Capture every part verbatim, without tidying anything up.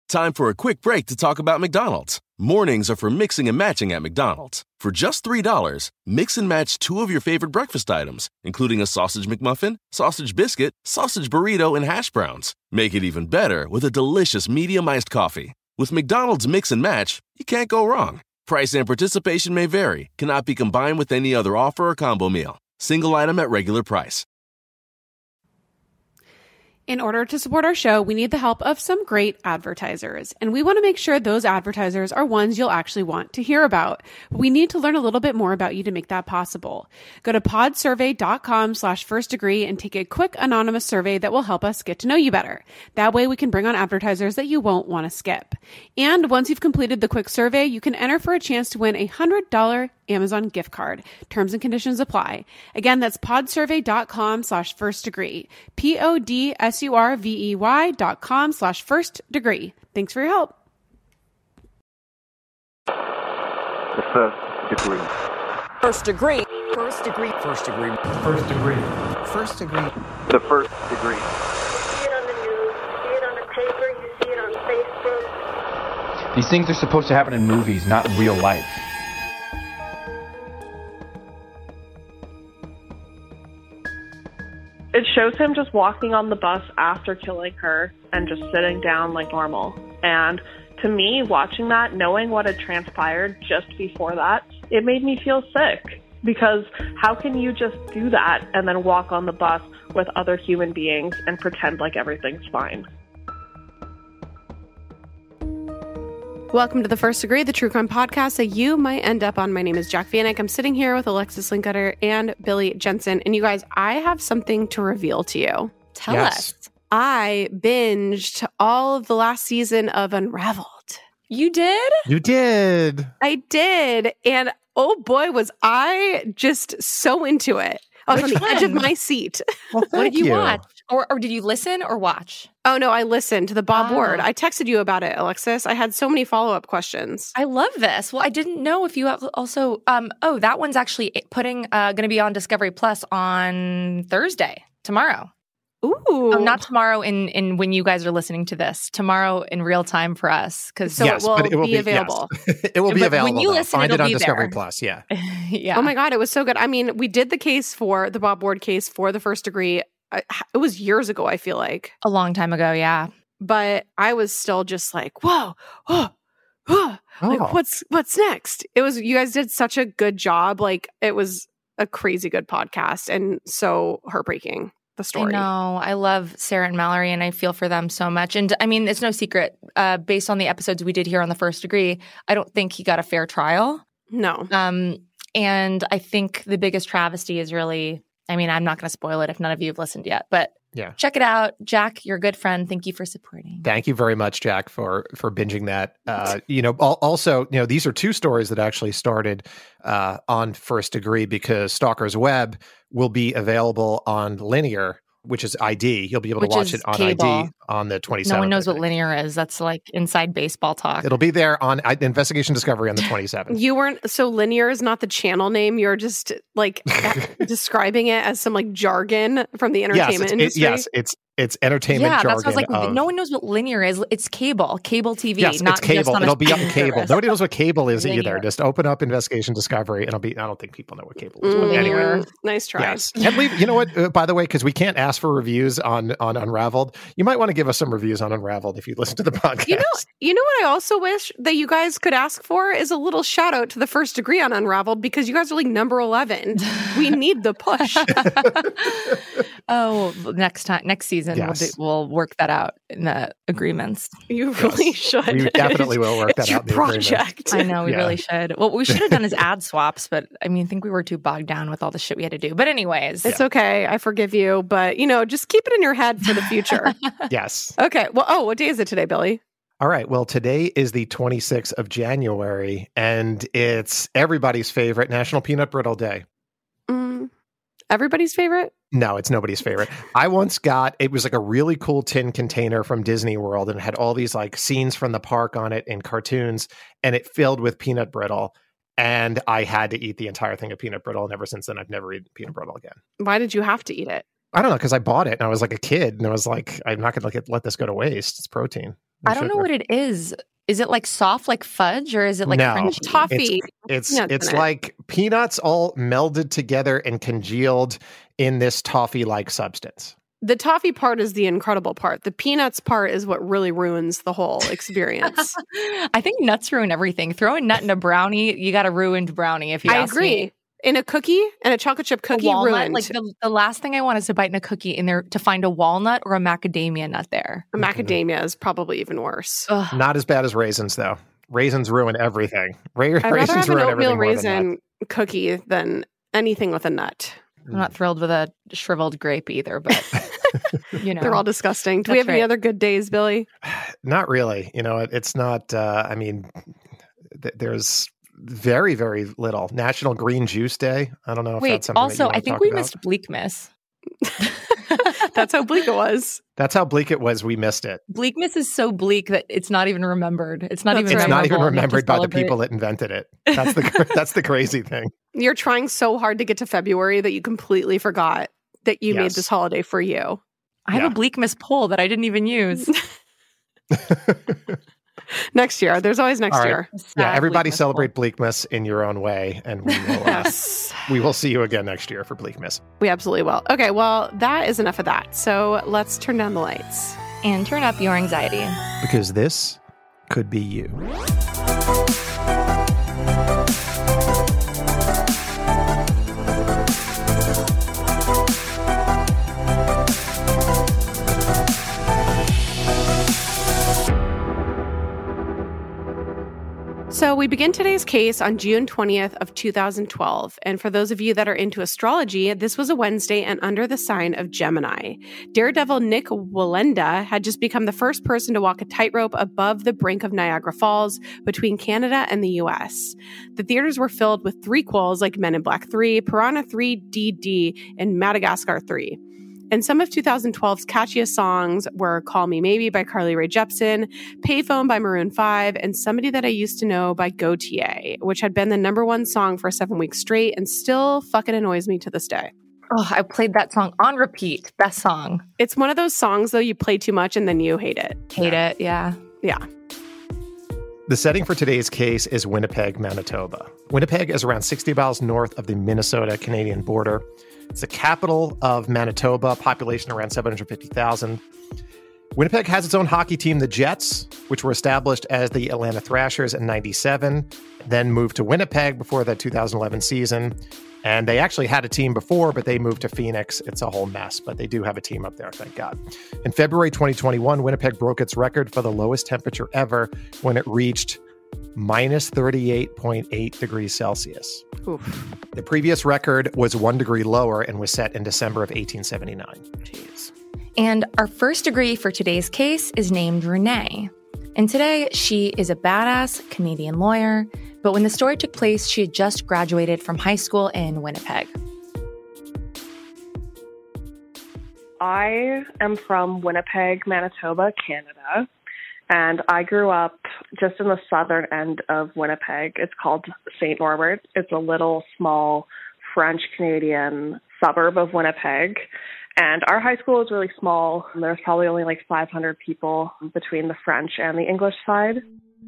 Time for a quick break to talk about McDonald's. Mornings are for mixing and matching at McDonald's. For just three dollars, mix and match two of your favorite breakfast items, including a sausage McMuffin, sausage biscuit, sausage burrito, and hash browns. Make it even better with a delicious medium iced coffee. With McDonald's Mix and Match, you can't go wrong. Price and participation may vary, cannot be combined with any other offer or combo meal. Single item at regular price. In order to support our show, we need the help of some great advertisers, and we want to make sure those advertisers are ones you'll actually want to hear about. We need to learn a little bit more about you to make that possible. Go to podsurvey.com slash first degree and take a quick anonymous survey that will help us get to know you better. That way we can bring on advertisers that you won't want to skip. And once you've completed the quick survey, you can enter for a chance to win a one hundred dollars Amazon gift card. Terms and conditions apply. Again, that's podsurvey.com slash first degree. P-O-D-S-U-R-V-E-Y dot com slash first degree. Thanks for your help. The first degree. First degree. First degree. First degree. First degree. First degree. The first degree. You see it on the news, you see it on the paper, you see it on Facebook. These things are supposed to happen in movies, not in real life. It shows him just walking on the bus after killing her and just sitting down like normal. And to me, watching that, knowing what had transpired just before that, it made me feel sick. Because how can you just do that and then walk on the bus with other human beings and pretend like everything's fine? Welcome to The First Degree, the true crime podcast that you might end up on. My name is Jac Vanek. I'm sitting here with Alexis Linkletter and Billy Jensen. And you guys, I have something to reveal to you. Tell Yes. us. I binged all of the last season of Unraveled. You did? You did. I did. And oh boy, was I just so into it. I was Which on the edge of one? my seat. Well, What thank did you, watch? Or, or did you listen or watch? Oh no, I listened to the Bob Oh. Ward. I texted you about it, Alexis. I had so many follow-up questions. I love this. Well, I didn't know if you have also. Um, oh, that one's actually putting uh, going to be on Discovery Plus on Thursday, tomorrow. Ooh. Oh, not tomorrow in, in when you guys are listening to this. Tomorrow in real time for us. Because So yes, it will but it will be be available. Yes. It will be But available. when you though. listen, Find it it'll on be Discovery there. Plus. Yeah. yeah. Oh my God, it was so good. I mean, we did the case for the Bob Ward case for the First Degree. I, it was years ago, I feel like. A long time ago, yeah. But I was still just like, whoa, whoa, whoa. Like, Oh. what's what's next? It was, you guys did such a good job. Like, it was a crazy good podcast and so heartbreaking, the story. I know. I love Sarah and Mallory, and I feel for them so much. And I mean, it's no secret. Uh, based on the episodes we did here on The First Degree, I don't think he got a fair trial. No. Um, and I think the biggest travesty is really, I mean, I'm not going to spoil it if none of you have listened yet, but Yeah. check it out. Jack, you're a good friend. Thank you for supporting. Thank you very much, Jack, for for binging that. Uh, you know, al- also, you know, these are two stories that actually started uh, on First Degree because Stalker's Web will be available on linear, which is I D. You'll be able Which to watch is it on cable. I D on the twenty-seventh. No one knows I what think. linear is. That's like inside baseball talk. It'll be there on I- Investigation Discovery on the twenty-seventh. You weren't, so linear is not the channel name. You're just like describing it as some like jargon from the yes, entertainment it's, it, industry. yes, it's it's entertainment yeah, jargon. that's what I was like. of- No one knows what linear is. It's cable, cable T V. Yes, not it's cable. Just on a It'll be on streaming cable. service. Nobody knows what cable is Linear. either. Just open up Investigation Discovery, and it'll be. I don't think people know what cable is. But Mm, anyway, nice try. yes. And leave. You know what? Uh, by the way, because we can't ask for reviews on on Unraveled, you might want to give us some reviews on Unraveled if you listen to the podcast. You know, you know what I also wish that you guys could ask for is a little shout out to the First Degree on Unraveled because you guys are like number eleven. We need the push. Oh, next time, next season, Yes. we'll, do, we'll work that out in the agreements. You really should. We definitely will work It's that your out in the agreement. project. I know we Yeah. really should. What we should have done is ad swaps, but I mean, I think we were too bogged down with all the shit we had to do. But anyways, It's okay. I forgive you, but you know, just keep it in your head for the future. Yes. Okay. Well, oh, what day is it today, Billy? All right. Well, today is the twenty-sixth of January, and it's everybody's favorite National Peanut Brittle Day. Mm, everybody's favorite? No, it's nobody's favorite. I once got, it was like a really cool tin container from Disney World and it had all these like scenes from the park on it and cartoons, and it filled with peanut brittle. And I had to eat the entire thing of peanut brittle. And ever since then, I've never eaten peanut brittle again. Why did you have to eat it? I don't know, because I bought it and I was like a kid and I was like, I'm not going to let this go to waste. It's protein. I don't know what it is. Is it like soft, like fudge, or is it like no, crunchy? Toffee. It's it's, Peanuts it's in it. like peanuts all melded together and congealed in this toffee-like substance. The toffee part is the incredible part. The peanuts part is what really ruins the whole experience. I think nuts ruin everything. Throw a nut in a brownie, you got a ruined brownie. If you I ask agree. me. In a cookie and a chocolate chip A cookie, walnut, ruined. like the, the last thing I want is to bite in a cookie in there to find a walnut or a macadamia nut there. A macadamia is probably even worse. Ugh. Not as bad as raisins, though. Raisins ruin everything. Ra- I'd rather raisins have an ruin oatmeal everything more than raisin nuts. cookie than anything with a nut. I'm not thrilled with a shriveled grape either, but you know. They're all disgusting. Do we That's have any right. other good days, Billy? Not really. You know, it, it's not. Uh, I mean, th- there's very, very little. National Green Juice Day. I don't know if Wait, that's something. also, that you wanna I think talk we about. missed Bleakmas. That's how bleak it was. That's how bleak it was. We missed it. Bleakmas is so bleak that it's not even remembered. It's not That's even. It's not even memorable. You have to remembered by the celebrate. people that invented it. That's the that's the crazy thing. You're trying so hard to get to February that you completely forgot that you made Yes. this holiday for you. I have Yeah. a Bleakmas poll that I didn't even use. Next year. There's always next All right. year. Yeah, Sad everybody Bleakmas celebrate Bleakmas in your own way, and we will. Uh, Yes. we will see you again next year for Bleakmas. We absolutely will. Okay, well, that is enough of that. So let's turn down the lights. poll. And turn up your anxiety. Because this could be you. So we begin today's case on June twentieth of two thousand twelve. And for those of you that are into astrology, this was a Wednesday and under the sign of Gemini. Daredevil Nick Wallenda had just become the first person to walk a tightrope above the brink of Niagara Falls between Canada and the U S. The theaters were filled with threequels like Men in Black three, Piranha three D D, and Madagascar three. And some of twenty twelve's catchiest songs were Call Me Maybe by Carly Rae Jepsen, Payphone by Maroon five, and Somebody That I Used to Know by Gautier, which had been the number one song for seven weeks straight and still fucking annoys me to this day. Oh, I played that song on repeat. Best song. It's one of those songs, though, you play too much and then you hate it. Hate it. Yeah. Yeah. The setting for today's case is Winnipeg, Manitoba. Winnipeg is around sixty miles north of the Minnesota-Canadian border. It's the capital of Manitoba, population around seven hundred fifty thousand. Winnipeg has its own hockey team, the Jets, which were established as the Atlanta Thrashers in ninety-seven, then moved to Winnipeg before the two thousand eleven season. And they actually had a team before, but they moved to Phoenix. It's a whole mess, but they do have a team up there, thank God. In February twenty twenty-one, Winnipeg broke its record for the lowest temperature ever when it reached minus thirty-eight point eight degrees Celsius. Oof. The previous record was one degree lower and was set in December of eighteen seventy-nine. Jeez. And our first degree for today's case is named Renee. And today she is a badass Canadian lawyer, but when the story took place, she had just graduated from high school in Winnipeg. I am from Winnipeg, Manitoba, Canada, and I grew up just in the southern end of Winnipeg. It's called Saint Norbert. It's a little small French-Canadian suburb of Winnipeg, and our high school is really small. There's probably only like five hundred people between the French and the English side.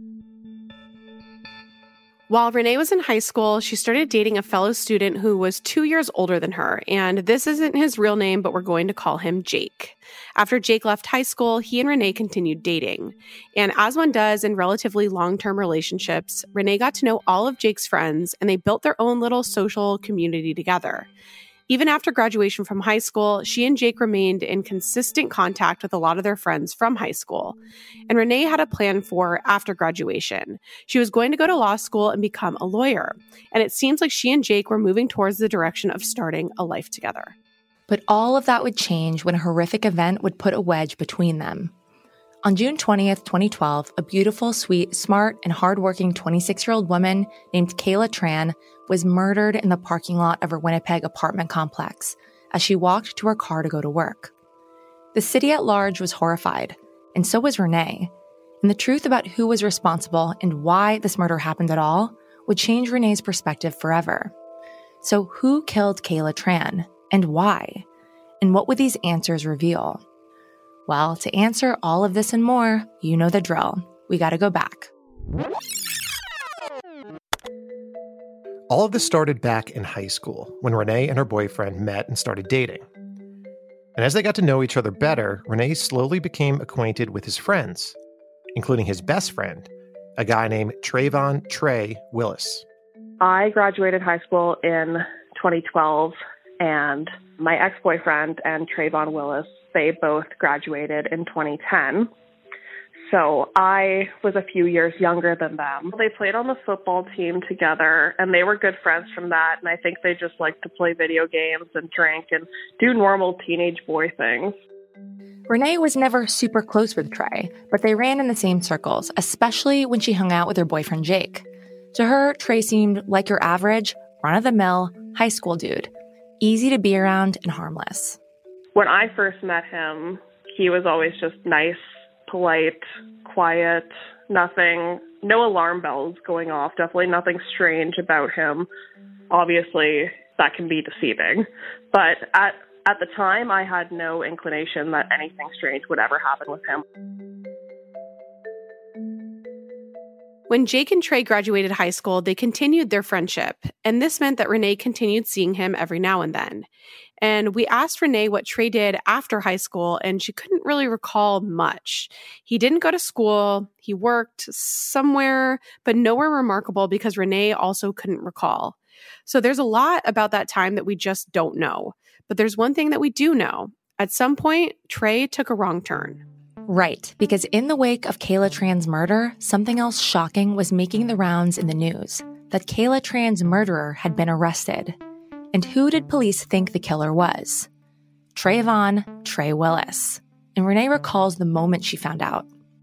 While Renee was in high school, she started dating a fellow student who was two years older than her, and this isn't his real name, but we're going to call him Jake. After Jake left high school, he and Renee continued dating. And as one does in relatively long-term relationships, Renee got to know all of Jake's friends, and they built their own little social community together. Even after graduation from high school, she and Jake remained in consistent contact with a lot of their friends from high school. And Renee had a plan for after graduation. She was going to go to law school and become a lawyer. And it seems like she and Jake were moving towards the direction of starting a life together. But all of that would change when a horrific event would put a wedge between them. On June twentieth, twenty twelve, a beautiful, sweet, smart, and hardworking twenty-six-year-old woman named Kayla Tran was murdered in the parking lot of her Winnipeg apartment complex as she walked to her car to go to work. The city at large was horrified, and so was Renee. And the truth about who was responsible and why this murder happened at all would change Renee's perspective forever. So who killed Kayla Tran, and why? And what would these answers reveal? Well, to answer all of this and more, you know the drill. We gotta go back. All of this started back in high school when Renee and her boyfriend met and started dating. And as they got to know each other better, Renee slowly became acquainted with his friends, including his best friend, a guy named Trayvon Trey Willis. I graduated high school in twenty twelve, and my ex-boyfriend and Trayvon Willis, they both graduated in twenty ten. So I was a few years younger than them. They played on the football team together, and they were good friends from that. And I think they just liked to play video games and drink and do normal teenage boy things. Renee was never super close with Trey, but they ran in the same circles, especially when she hung out with her boyfriend Jake. To her, Trey seemed like your average, run-of-the-mill, high school dude. Easy to be around and harmless. When I first met him, he was always just nice, polite, quiet, nothing, no alarm bells going off, definitely nothing strange about him. Obviously, that can be deceiving. But at, at the time, I had no inclination that anything strange would ever happen with him. When Jake and Trey graduated high school, they continued their friendship, and this meant that Renee continued seeing him every now and then. And we asked Renee what Trey did after high school, and she couldn't really recall much. He didn't go to school, he worked somewhere, but nowhere remarkable because Renee also couldn't recall. So there's a lot about that time that we just don't know. But there's one thing that we do know. At some point, Trey took a wrong turn. Right, because in the wake of Kayla Tran's murder, something else shocking was making the rounds in the news. That Kayla Tran's murderer had been arrested. And who did police think the killer was? Trayvon Trey Willis. And Renee recalls the moment she found out.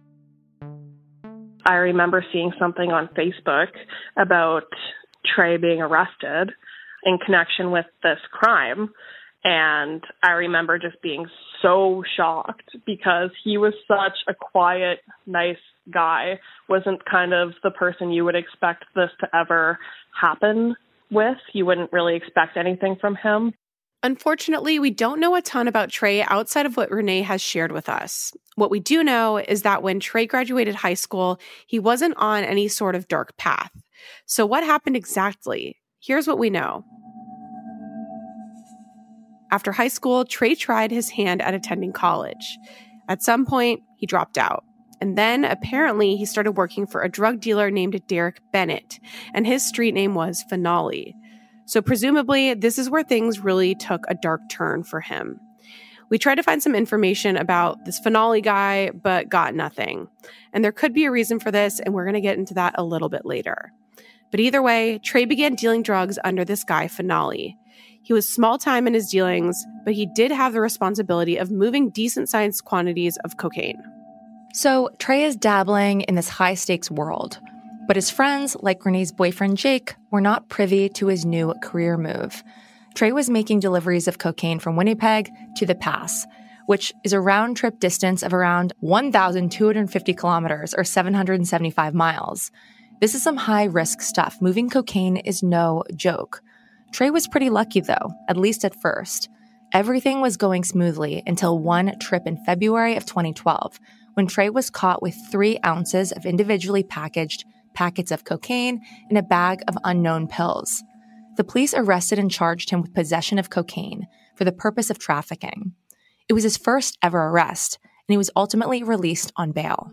I remember seeing something on Facebook about Trey being arrested in connection with this crime. And I remember just being so shocked because he was such a quiet, nice guy. Wasn't kind of the person you would expect this to ever happen with. You wouldn't really expect anything from him. Unfortunately, we don't know a ton about Trey outside of what Renee has shared with us. What we do know is that when Trey graduated high school, he wasn't on any sort of dark path. So what happened exactly? Here's what we know. After high school, Trey tried his hand at attending college. At some point, he dropped out. And then, apparently, he started working for a drug dealer named Derek Bennett, and his street name was Finale. So presumably, this is where things really took a dark turn for him. We tried to find some information about this Finale guy, but got nothing. And there could be a reason for this, and we're going to get into that a little bit later. But either way, Trey began dealing drugs under this guy, Finale. He was small time in his dealings, but he did have the responsibility of moving decent-sized quantities of cocaine. So Trey is dabbling in this high-stakes world, but his friends, like Renee's boyfriend Jake, were not privy to his new career move. Trey was making deliveries of cocaine from Winnipeg to the Pass, which is a round-trip distance of around one thousand two hundred fifty kilometers or seven hundred seventy-five miles. This is some high-risk stuff. Moving cocaine is no joke. Trey was pretty lucky, though, at least at first. Everything was going smoothly until one trip in February of twenty twelve, when Trey was caught with three ounces of individually packaged packets of cocaine in a bag of unknown pills. The police arrested and charged him with possession of cocaine for the purpose of trafficking. It was his first ever arrest, and he was ultimately released on bail.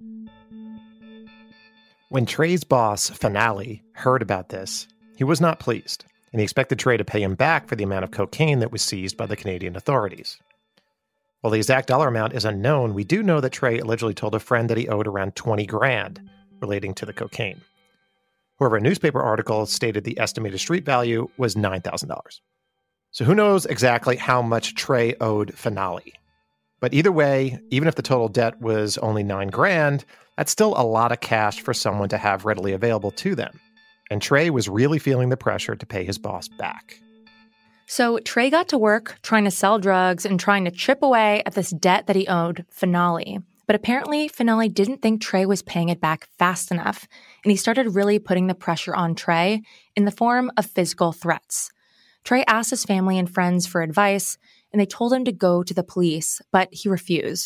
When Trey's boss, Finale, heard about this, he was not pleased, and he expected Trey to pay him back for the amount of cocaine that was seized by the Canadian authorities. While the exact dollar amount is unknown, we do know that Trey allegedly told a friend that he owed around twenty grand relating to the cocaine. However, a newspaper article stated the estimated street value was nine thousand dollars. So who knows exactly how much Trey owed Finale. But either way, even if the total debt was only nine grand, that's still a lot of cash for someone to have readily available to them. And Trey was really feeling the pressure to pay his boss back. So Trey got to work trying to sell drugs and trying to chip away at this debt that he owed Finale. But apparently, Finale didn't think Trey was paying it back fast enough, and he started really putting the pressure on Trey in the form of physical threats. Trey asked his family and friends for advice, and they told him to go to the police, but he refused.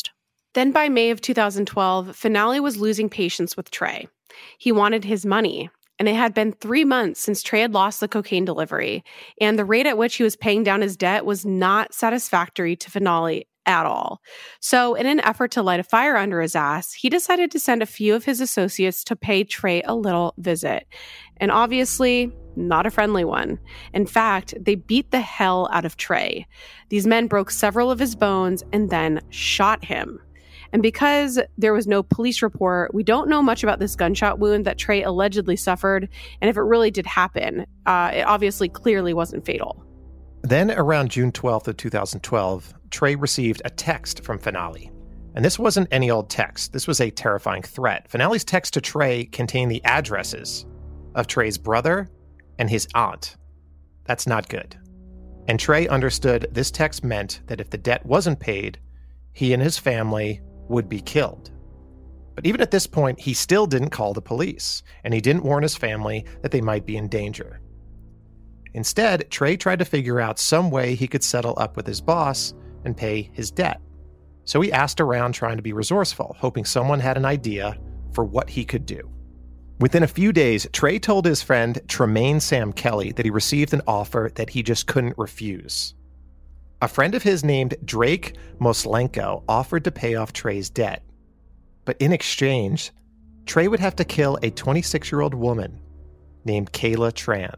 Then by May of two thousand twelve, Finale was losing patience with Trey. He wanted his money, and it had been three months since Trey had lost the cocaine delivery, and the rate at which he was paying down his debt was not satisfactory to Finale at all. So in an effort to light a fire under his ass, he decided to send a few of his associates to pay Trey a little visit. And obviously, not a friendly one. In fact, they beat the hell out of Trey. These men broke several of his bones and then shot him. And because there was no police report, we don't know much about this gunshot wound that Trey allegedly suffered. And if it really did happen, uh, it obviously clearly wasn't fatal. Then around June twelfth of two thousand twelve, Trey received a text from Finale. And this wasn't any old text. This was a terrifying threat. Finale's text to Trey contained the addresses of Trey's brother and his aunt. That's not good. And Trey understood this text meant that if the debt wasn't paid, he and his family would be killed. But even at this point, he still didn't call the police, and he didn't warn his family that they might be in danger. Instead, Trey tried to figure out some way he could settle up with his boss and pay his debt. So he asked around trying to be resourceful, hoping someone had an idea for what he could do. Within a few days, Trey told his friend Tremaine Sam Kelly that he received an offer that he just couldn't refuse. A friend of his named Drake Moslenko offered to pay off Trey's debt. But in exchange, Trey would have to kill a twenty-six-year-old woman named Kayla Tran.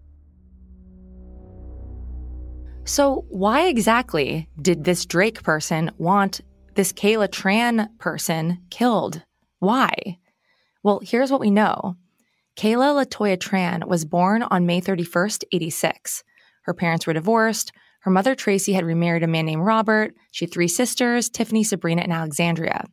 So why exactly did this Drake person want this Kayla Tran person killed? Why? Well, here's what we know. Kayla LaToya Tran was born on May thirty-first, eighty-six. Her parents were divorced. Her mother, Tracy, had remarried a man named Robert. She had three sisters, Tiffany, Sabrina, and Alexandria.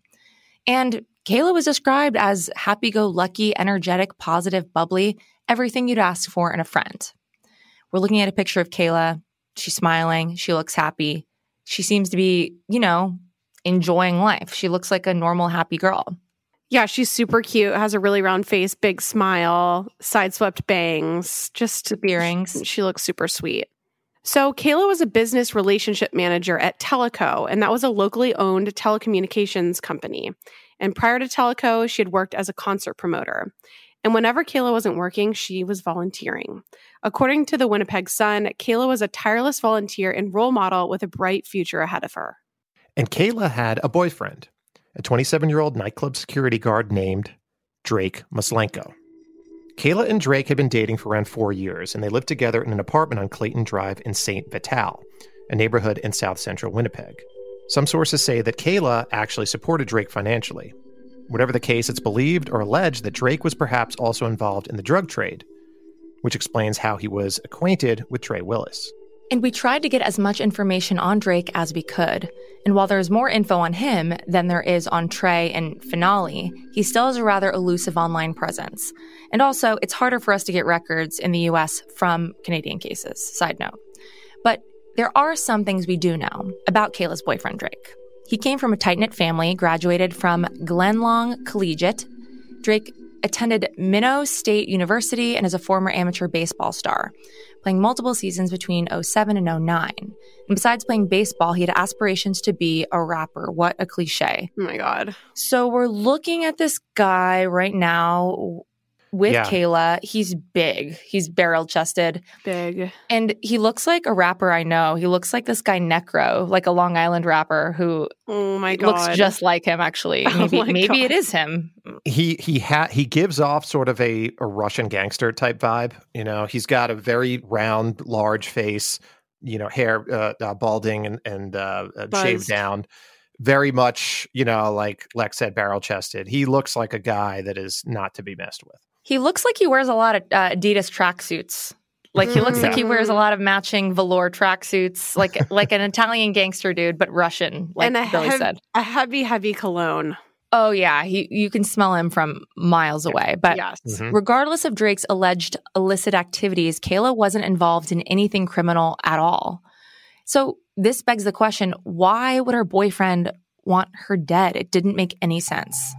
And Kayla was described as happy-go-lucky, energetic, positive, bubbly, everything you'd ask for in a friend. We're looking at a picture of Kayla. She's smiling. She looks happy. She seems to be, you know, enjoying life. She looks like a normal, happy girl. Yeah, she's super cute, has a really round face, big smile, side-swept bangs, just earrings. She looks super sweet. So Kayla was a business relationship manager at Teleco, and that was a locally owned telecommunications company. And prior to Teleco, she had worked as a concert promoter. And whenever Kayla wasn't working, she was volunteering. According to the Winnipeg Sun, Kayla was a tireless volunteer and role model with a bright future ahead of her. And Kayla had a boyfriend, a twenty-seven-year-old nightclub security guard named Drake Moslenko. Kayla and Drake had been dating for around four years, and they lived together in an apartment on Clayton Drive in Saint Vital, a neighborhood in south central Winnipeg. Some sources say that Kayla actually supported Drake financially. Whatever the case, it's believed or alleged that Drake was perhaps also involved in the drug trade, which explains how he was acquainted with Trey Willis. And we tried to get as much information on Drake as we could. And while there's more info on him than there is on Trey and Finale, he still has a rather elusive online presence. And also, it's harder for us to get records in the U S from Canadian cases, side note. But there are some things we do know about Kayla's boyfriend, Drake. He came from a tight-knit family, graduated from Glenlong Collegiate. Drake attended Minot State University and is a former amateur baseball star, playing multiple seasons between oh seven and oh nine. And besides playing baseball, he had aspirations to be a rapper. What a cliche. Oh my God. So we're looking at this guy right now with Yeah. Kayla. He's big. He's barrel-chested. Big. And he looks like a rapper I know. He looks like this guy Necro, like a Long Island rapper who Oh my God. looks just like him, actually. Oh Maybe, my maybe God. it is him. He he ha- he gives off sort of a, a Russian gangster type vibe. You know, he's got a very round, large face, you know, hair uh, uh, balding and, and uh, uh, shaved down. Very much, you know, like Lex said, barrel-chested. He looks like a guy that is not to be messed with. He looks like he wears a lot of uh, Adidas tracksuits. Like he looks like he wears a lot of matching velour tracksuits, like like an Italian gangster dude, but Russian, like and a, Billy hev- said. a heavy, heavy cologne. Oh yeah, he you can smell him from miles away. But Yes. Mhm. regardless of Drake's alleged illicit activities, Kayla wasn't involved in anything criminal at all. So this begs the question, why would her boyfriend want her dead? It didn't make any sense.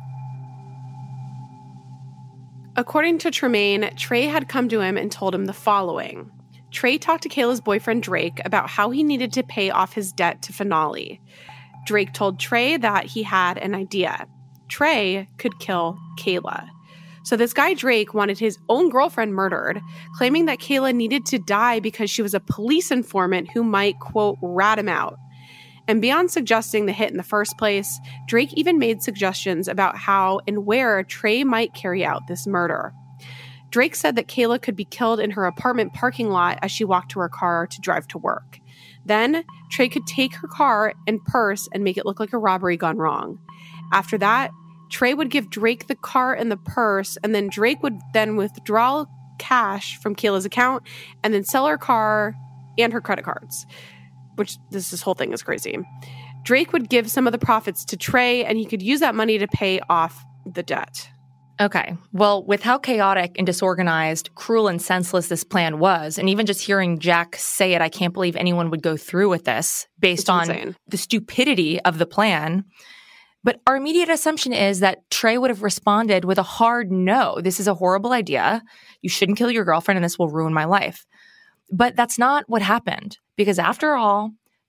According to Tremaine, Trey had come to him and told him the following. Trey talked to Kayla's boyfriend Drake about how he needed to pay off his debt to Finale. Drake told Trey that he had an idea. Trey could kill Kayla. So this guy Drake wanted his own girlfriend murdered, claiming that Kayla needed to die because she was a police informant who might, quote, rat him out. And beyond suggesting the hit in the first place, Drake even made suggestions about how and where Trey might carry out this murder. Drake said that Kayla could be killed in her apartment parking lot as she walked to her car to drive to work. Then, Trey could take her car and purse and make it look like a robbery gone wrong. After that, Trey would give Drake the car and the purse, and then Drake would then withdraw cash from Kayla's account and then sell her car and her credit cards, which this, this whole thing is crazy. Drake would give some of the profits to Trey, and he could use that money to pay off the debt. Okay, well, with how chaotic and disorganized, cruel and senseless this plan was, and even just hearing Jack say it, I can't believe anyone would go through with this based It's on insane. the stupidity of the plan. But our immediate assumption is that Trey would have responded with a hard no. This is a horrible idea. You shouldn't kill your girlfriend, and this will ruin my life. But that's not what happened, because after all,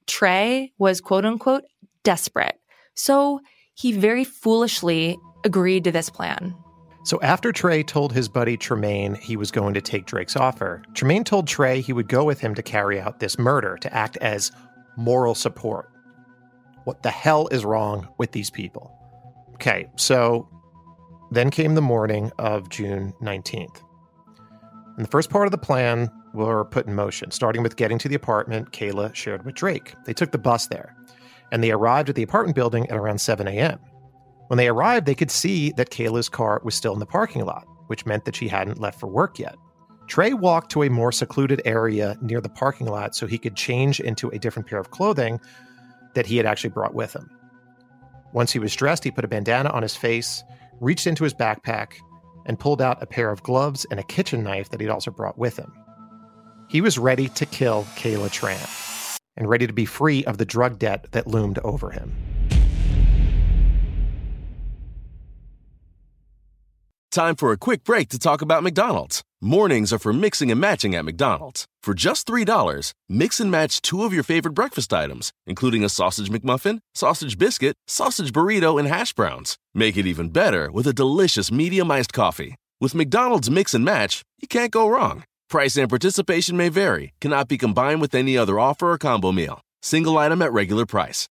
Trey was quote unquote desperate. So he very foolishly agreed to this plan. So after Trey told his buddy Tremaine he was going to take Drake's offer, Tremaine told Trey he would go with him to carry out this murder, to act as moral support. What the hell is wrong with these people? Okay, so then came the morning of June nineteenth. And the first part of the plan were put in motion, starting with getting to the apartment Kayla shared with Drake. They took the bus there, and they arrived at the apartment building at around seven a.m. When they arrived, they could see that Kayla's car was still in the parking lot, which meant that she hadn't left for work yet. Trey walked to a more secluded area near the parking lot so he could change into a different pair of clothing that he had actually brought with him. Once he was dressed, he put a bandana on his face, reached into his backpack, and pulled out a pair of gloves and a kitchen knife that he'd also brought with him. He was ready to kill Kayla Tran and ready to be free of the drug debt that loomed over him. Time for a quick break to talk about McDonald's. Mornings are for mixing and matching at McDonald's. For just three dollars, mix and match two of your favorite breakfast items, including a sausage McMuffin, sausage biscuit, sausage burrito, and hash browns. Make it even better with a delicious medium iced coffee. With McDonald's Mix and Match, you can't go wrong. Price and participation may vary. Cannot be combined with any other offer or combo meal. Single item at regular price.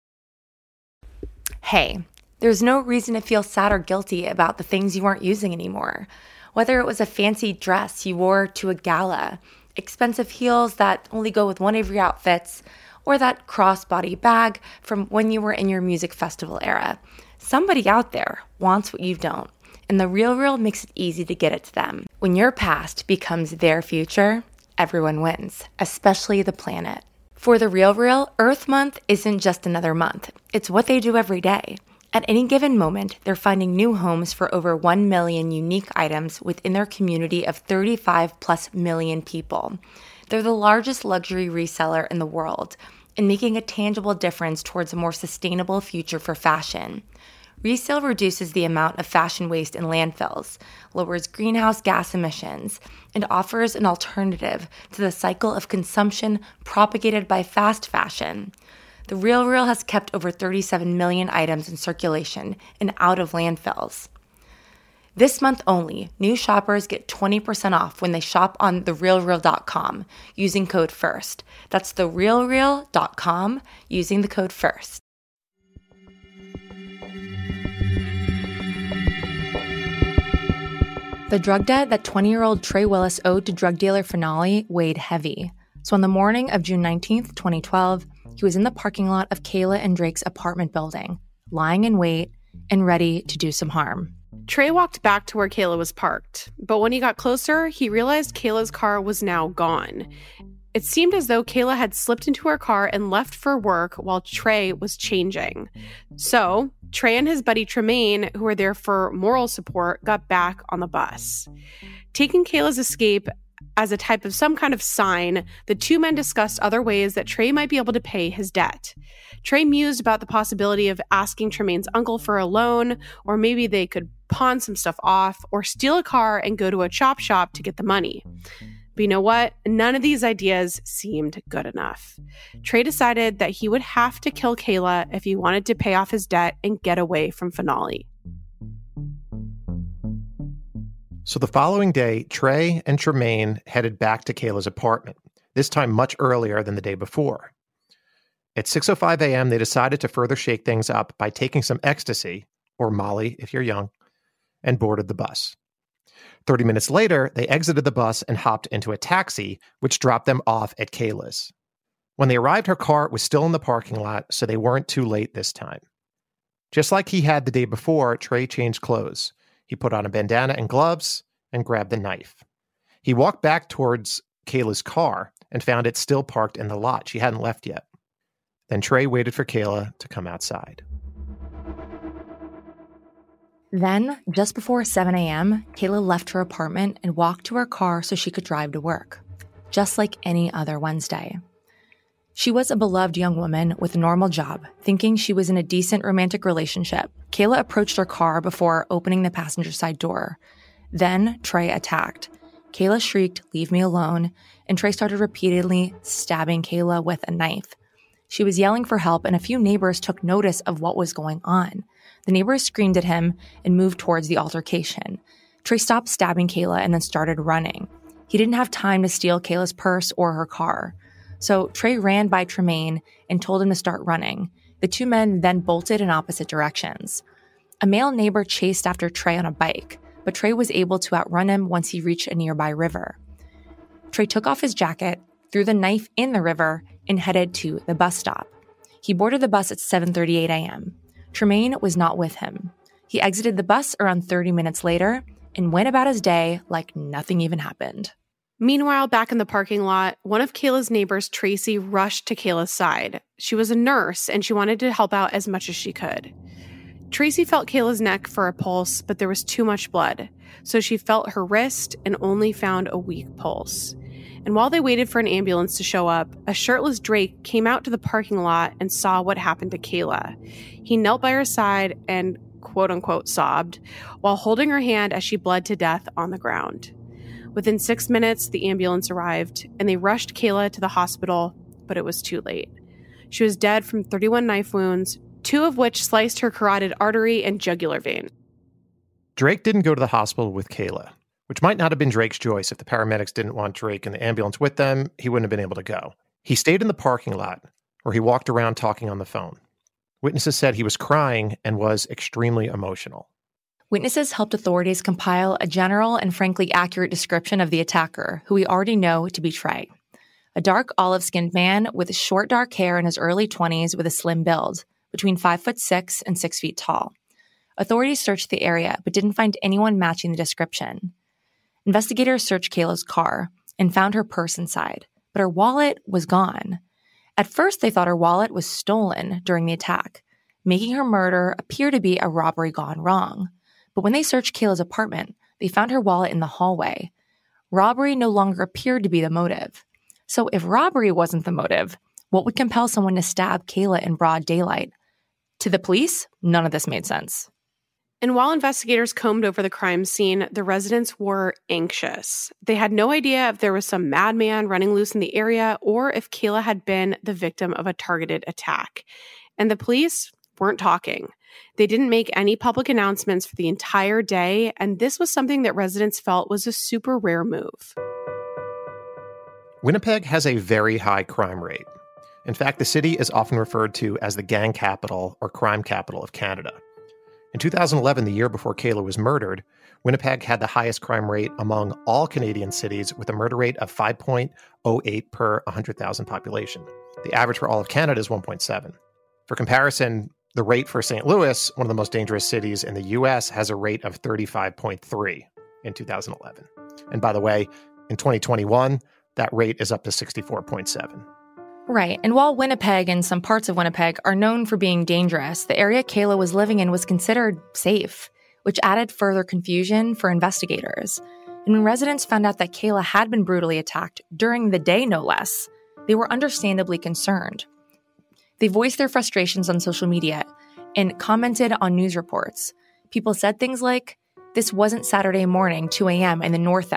Hey, there's no reason to feel sad or guilty about the things you aren't using anymore. Whether it was a fancy dress you wore to a gala, expensive heels that only go with one of your outfits, or that crossbody bag from when you were in your music festival era. Somebody out there wants what you don't, and The RealReal makes it easy to get it to them. When your past becomes their future, everyone wins, especially the planet. For The RealReal, Earth Month isn't just another month. It's what they do every day. At any given moment, they're finding new homes for over one million unique items within their community of thirty-five plus million people. They're the largest luxury reseller in the world and making a tangible difference towards a more sustainable future for fashion. Resale reduces the amount of fashion waste in landfills, lowers greenhouse gas emissions, and offers an alternative to the cycle of consumption propagated by fast fashion. The RealReal has kept over thirty-seven million items in circulation and out of landfills. This month only, new shoppers get twenty percent off when they shop on the real real dot com using code FIRST. That's the real real dot com using the code FIRST. The drug debt that twenty-year-old Trey Willis owed to drug dealer Finale weighed heavy. So on the morning of June nineteenth, twenty twelve, he was in the parking lot of Kayla and Drake's apartment building, lying in wait and ready to do some harm. Trey walked back to where Kayla was parked, but when he got closer, he realized Kayla's car was now gone. It seemed as though Kayla had slipped into her car and left for work while Trey was changing. So, Trey and his buddy Tremaine, who were there for moral support, got back on the bus. Taking Kayla's escape as a type of some kind of sign, the two men discussed other ways that Trey might be able to pay his debt. Trey mused about the possibility of asking Tremaine's uncle for a loan, or maybe they could pawn some stuff off, or steal a car and go to a chop shop to get the money. But you know what? None of these ideas seemed good enough. Trey decided that he would have to kill Kayla if he wanted to pay off his debt and get away from Finale. So the following day, Trey and Tremaine headed back to Kayla's apartment, this time much earlier than the day before. At six oh five a.m., they decided to further shake things up by taking some ecstasy, or Molly if you're young, and boarded the bus. thirty minutes later, they exited the bus and hopped into a taxi, which dropped them off at Kayla's. When they arrived, her car was still in the parking lot, so they weren't too late this time. Just like he had the day before, Trey changed clothes. He put on a bandana and gloves and grabbed the knife. He walked back towards Kayla's car and found it still parked in the lot. She hadn't left yet. Then Trey waited for Kayla to come outside. Then, just before seven a.m., Kayla left her apartment and walked to her car so she could drive to work, just like any other Wednesday. She was a beloved young woman with a normal job, thinking she was in a decent romantic relationship. Kayla approached her car before opening the passenger side door. Then, Trey attacked. Kayla shrieked, "Leave me alone," and Trey started repeatedly stabbing Kayla with a knife. She was yelling for help, and a few neighbors took notice of what was going on. The neighbors screamed at him and moved towards the altercation. Trey stopped stabbing Kayla and then started running. He didn't have time to steal Kayla's purse or her car. So Trey ran by Tremaine and told him to start running. The two men then bolted in opposite directions. A male neighbor chased after Trey on a bike, but Trey was able to outrun him once he reached a nearby river. Trey took off his jacket, threw the knife in the river, and headed to the bus stop. He boarded the bus at seven thirty-eight a.m. Tremaine was not with him. He exited the bus around thirty minutes later and went about his day like nothing even happened. Meanwhile, back in the parking lot, one of Kayla's neighbors, Tracy, rushed to Kayla's side. She was a nurse, and she wanted to help out as much as she could. Tracy felt Kayla's neck for a pulse, but there was too much blood, so she felt her wrist and only found a weak pulse. And while they waited for an ambulance to show up, a shirtless Drake came out to the parking lot and saw what happened to Kayla. He knelt by her side and quote-unquote sobbed while holding her hand as she bled to death on the ground. Within six minutes, the ambulance arrived, and they rushed Kayla to the hospital, but it was too late. She was dead from thirty-one knife wounds, two of which sliced her carotid artery and jugular vein. Drake didn't go to the hospital with Kayla, which might not have been Drake's choice. If the paramedics didn't want Drake in the ambulance with them, he wouldn't have been able to go. He stayed in the parking lot, where he walked around talking on the phone. Witnesses said he was crying and was extremely emotional. Witnesses helped authorities compile a general and frankly accurate description of the attacker, who we already know to be Trey. A dark olive-skinned man with short dark hair in his early twenties with a slim build, between five foot six and six feet tall. Authorities searched the area but didn't find anyone matching the description. Investigators searched Kayla's car and found her purse inside, but her wallet was gone. At first, they thought her wallet was stolen during the attack, making her murder appear to be a robbery gone wrong. But when they searched Kayla's apartment, they found her wallet in the hallway. Robbery no longer appeared to be the motive. So if robbery wasn't the motive, what would compel someone to stab Kayla in broad daylight? To the police, none of this made sense. And while investigators combed over the crime scene, the residents were anxious. They had no idea if there was some madman running loose in the area or if Kayla had been the victim of a targeted attack. And the police weren't talking. They didn't make any public announcements for the entire day, and this was something that residents felt was a super rare move. Winnipeg has a very high crime rate. In fact, the city is often referred to as the gang capital or crime capital of Canada. In two thousand eleven, the year before Kayla was murdered, Winnipeg had the highest crime rate among all Canadian cities with a murder rate of five point oh eight per one hundred thousand population. The average for all of Canada is one point seven. For comparison, the rate for Saint Louis, one of the most dangerous cities in the U S, has a rate of thirty-five point three in two thousand eleven. And by the way, in twenty twenty-one, that rate is up to sixty-four point seven. Right, and while Winnipeg and some parts of Winnipeg are known for being dangerous, the area Kayla was living in was considered safe, which added further confusion for investigators. And when residents found out that Kayla had been brutally attacked, during the day no less, they were understandably concerned. They voiced their frustrations on social media and commented on news reports. People said things like, "This wasn't Saturday morning, two a.m. in the North End.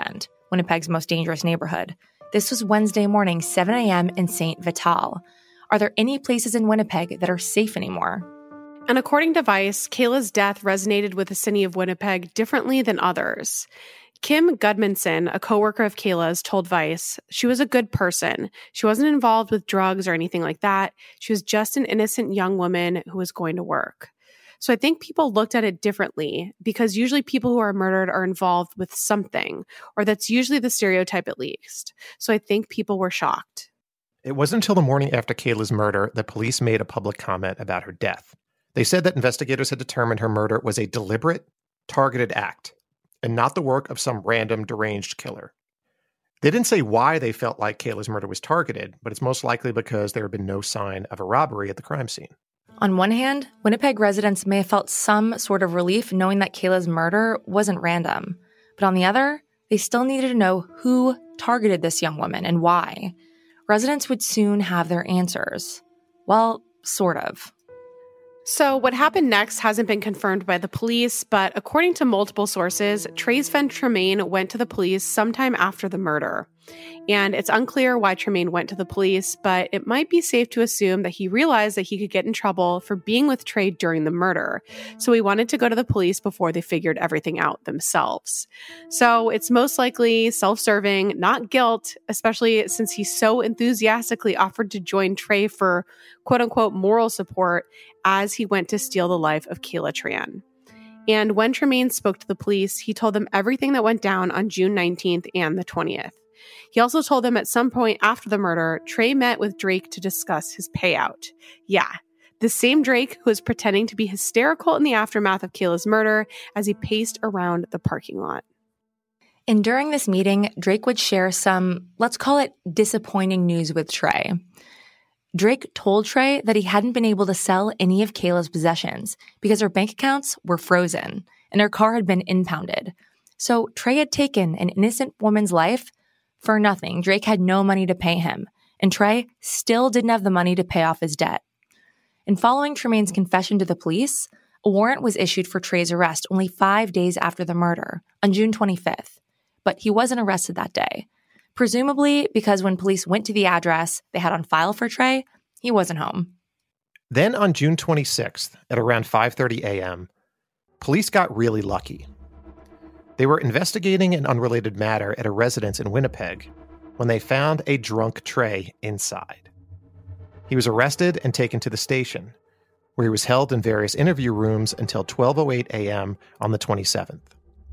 Winnipeg's most dangerous neighborhood. This was Wednesday morning, seven a.m. in Saint Vital. Are there any places in Winnipeg that are safe anymore? And according to Vice, Kayla's death resonated with the city of Winnipeg differently than others. Kim Gudmundson, a coworker of Kayla's, told Vice she was a good person. She wasn't involved with drugs or anything like that. She was just an innocent young woman who was going to work. So I think people looked at it differently because usually people who are murdered are involved with something, or that's usually the stereotype at least. So I think people were shocked. It wasn't until the morning after Kayla's murder that police made a public comment about her death. They said that investigators had determined her murder was a deliberate, targeted act, and not the work of some random deranged killer. They didn't say why they felt like Kayla's murder was targeted, but it's most likely because there had been no sign of a robbery at the crime scene. On one hand, Winnipeg residents may have felt some sort of relief knowing that Kayla's murder wasn't random. But on the other, they still needed to know who targeted this young woman and why. Residents would soon have their answers. Well, sort of. So what happened next hasn't been confirmed by the police, but according to multiple sources, Tresvend Tremaine went to the police sometime after the murder. And it's unclear why Tremaine went to the police, but it might be safe to assume that he realized that he could get in trouble for being with Trey during the murder. So he wanted to go to the police before they figured everything out themselves. So it's most likely self-serving, not guilt, especially since he so enthusiastically offered to join Trey for quote-unquote moral support as he went to steal the life of Kayla Tran. And when Tremaine spoke to the police, he told them everything that went down on June nineteenth and the twentieth. He also told them at some point after the murder, Trey met with Drake to discuss his payout. Yeah, the same Drake who was pretending to be hysterical in the aftermath of Kayla's murder as he paced around the parking lot. And during this meeting, Drake would share some, let's call it disappointing news with Trey. Drake told Trey that he hadn't been able to sell any of Kayla's possessions because her bank accounts were frozen and her car had been impounded. So Trey had taken an innocent woman's life for nothing. Drake had no money to pay him, and Trey still didn't have the money to pay off his debt. And following Tremaine's confession to the police, a warrant was issued for Trey's arrest only five days after the murder, on June twenty-fifth. But he wasn't arrested that day, presumably because when police went to the address they had on file for Trey, he wasn't home. Then on June twenty-sixth, at around five thirty a.m., police got really lucky. They were investigating an unrelated matter at a residence in Winnipeg when they found a drunk Trey inside. He was arrested and taken to the station, where he was held in various interview rooms until twelve oh eight a.m. on the twenty-seventh.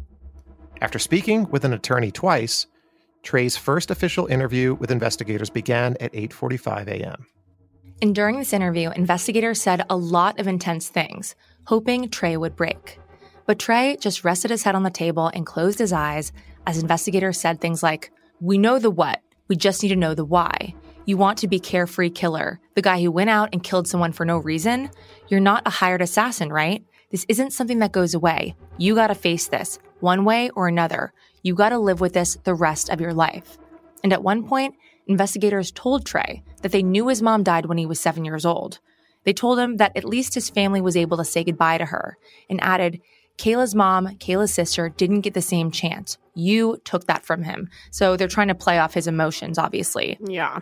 After speaking with an attorney twice, Trey's first official interview with investigators began at eight forty-five a.m. And during this interview, investigators said a lot of intense things, hoping Trey would break. But Trey just rested his head on the table and closed his eyes as investigators said things like, "We know the what, we just need to know the why. You want to be carefree killer, the guy who went out and killed someone for no reason? You're not a hired assassin, right? This isn't something that goes away. You gotta face this, one way or another. You gotta live with this the rest of your life." And at one point, investigators told Trey that they knew his mom died when he was seven years old. They told him that at least his family was able to say goodbye to her, and added, "Kayla's mom, Kayla's sister, didn't get the same chance. You took that from him." So they're trying to play off his emotions, obviously. Yeah.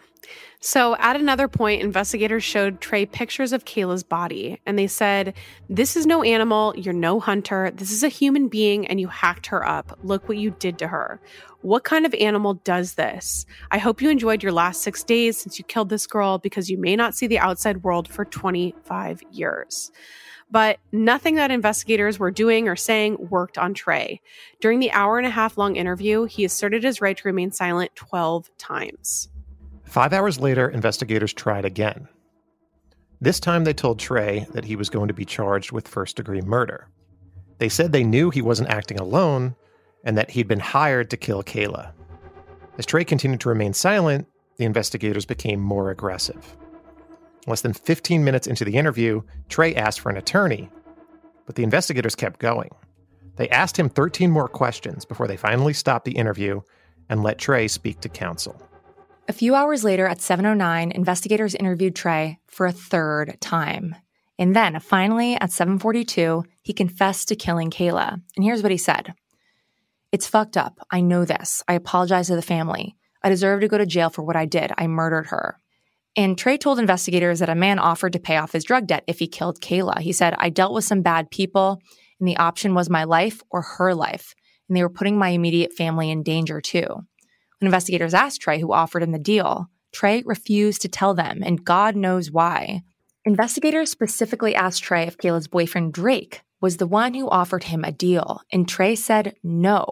So at another point, investigators showed Trey pictures of Kayla's body, and they said, "This is no animal, you're no hunter, this is a human being, and you hacked her up. Look what you did to her. What kind of animal does this? I hope you enjoyed your last six days since you killed this girl, because you may not see the outside world for twenty-five years. But nothing that investigators were doing or saying worked on Trey. During the hour and a half long interview, he asserted his right to remain silent twelve times. Five hours later, investigators tried again. This time they told Trey that he was going to be charged with first-degree murder. They said they knew he wasn't acting alone and that he'd been hired to kill Kayla. As Trey continued to remain silent, the investigators became more aggressive. Less than fifteen minutes into the interview, Trey asked for an attorney, but the investigators kept going. They asked him thirteen more questions before they finally stopped the interview and let Trey speak to counsel. A few hours later at seven oh nine, investigators interviewed Trey for a third time. And then, finally, at seven forty-two, he confessed to killing Kayla. And here's what he said. It's fucked up. I know this. I apologize to the family. I deserve to go to jail for what I did. I murdered her. And Trey told investigators that a man offered to pay off his drug debt if he killed Kayla. He said, I dealt with some bad people, and the option was my life or her life. And they were putting my immediate family in danger too. When investigators asked Trey who offered him the deal, Trey refused to tell them, and God knows why. Investigators specifically asked Trey if Kayla's boyfriend Drake was the one who offered him a deal, and Trey said no,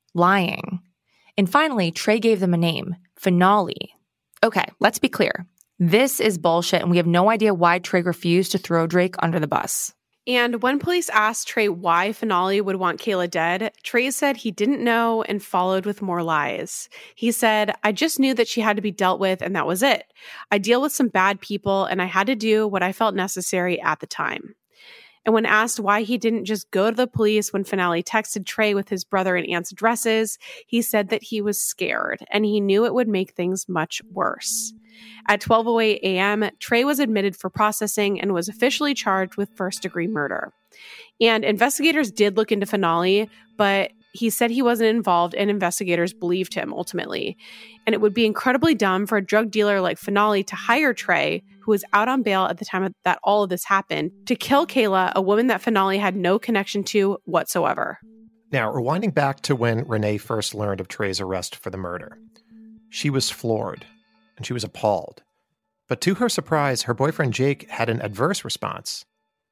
lying. And finally, Trey gave them a name, Finale. Okay, let's be clear. This is bullshit, and we have no idea why Trey refused to throw Drake under the bus. And when police asked Trey why Finale would want Kayla dead, Trey said he didn't know and followed with more lies. He said, I just knew that she had to be dealt with, and that was it. I deal with some bad people, and I had to do what I felt necessary at the time. And when asked why he didn't just go to the police when Finale texted Trey with his brother and aunt's addresses, he said that he was scared and he knew it would make things much worse. At twelve oh eight a.m., Trey was admitted for processing and was officially charged with first-degree murder. And investigators did look into Finale, but he said he wasn't involved, and investigators believed him ultimately. And it would be incredibly dumb for a drug dealer like Finale to hire Trey, who was out on bail at the time that all of this happened, to kill Kayla, a woman that Finale had no connection to whatsoever. Now, rewinding back to when Renee first learned of Trey's arrest for the murder, she was floored and she was appalled. But to her surprise, her boyfriend Jake had an adverse response: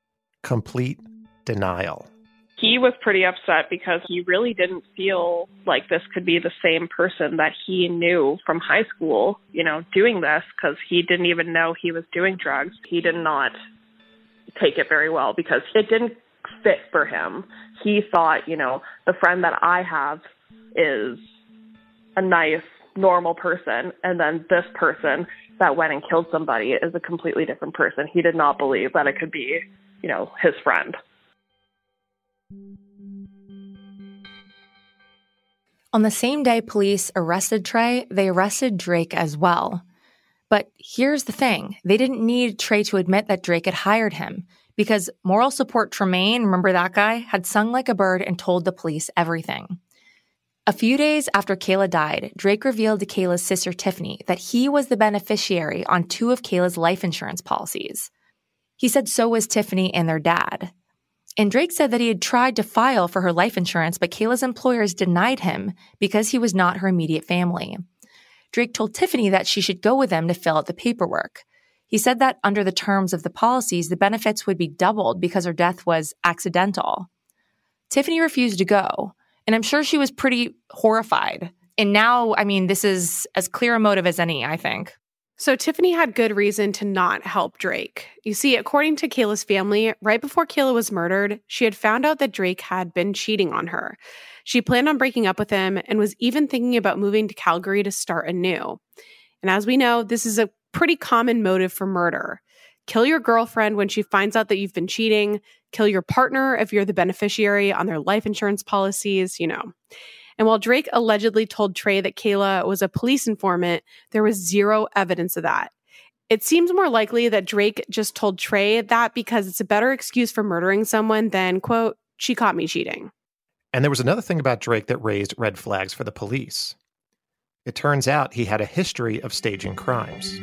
complete denial. He was pretty upset because he really didn't feel like this could be the same person that he knew from high school, you know, doing this, because he didn't even know he was doing drugs. He did not take it very well because it didn't fit for him. He thought, you know, the friend that I have is a nice, normal person, and then this person that went and killed somebody is a completely different person. He did not believe that it could be, you know, his friend. On the same day police arrested Trey, they arrested Drake as well. But here's the thing. They didn't need Trey to admit that Drake had hired him because moral support Tremaine, remember that guy, had sung like a bird and told the police everything. A few days after Kayla died, Drake revealed to Kayla's sister Tiffany that he was the beneficiary on two of Kayla's life insurance policies. He said so was Tiffany and their dad. And Drake said that he had tried to file for her life insurance, but Kayla's employers denied him because he was not her immediate family. Drake told Tiffany that she should go with them to fill out the paperwork. He said that under the terms of the policies, the benefits would be doubled because her death was accidental. Tiffany refused to go, and I'm sure she was pretty horrified. And now, I mean, this is as clear a motive as any, I think. So Tiffany had good reason to not help Drake. You see, according to Kayla's family, right before Kayla was murdered, she had found out that Drake had been cheating on her. She planned on breaking up with him and was even thinking about moving to Calgary to start anew. And as we know, this is a pretty common motive for murder. Kill your girlfriend when she finds out that you've been cheating. Kill your partner if you're the beneficiary on their life insurance policies, you know. And while Drake allegedly told Trey that Kayla was a police informant, there was zero evidence of that. It seems more likely that Drake just told Trey that because it's a better excuse for murdering someone than, quote, she caught me cheating. And there was another thing about Drake that raised red flags for the police. It turns out he had a history of staging crimes.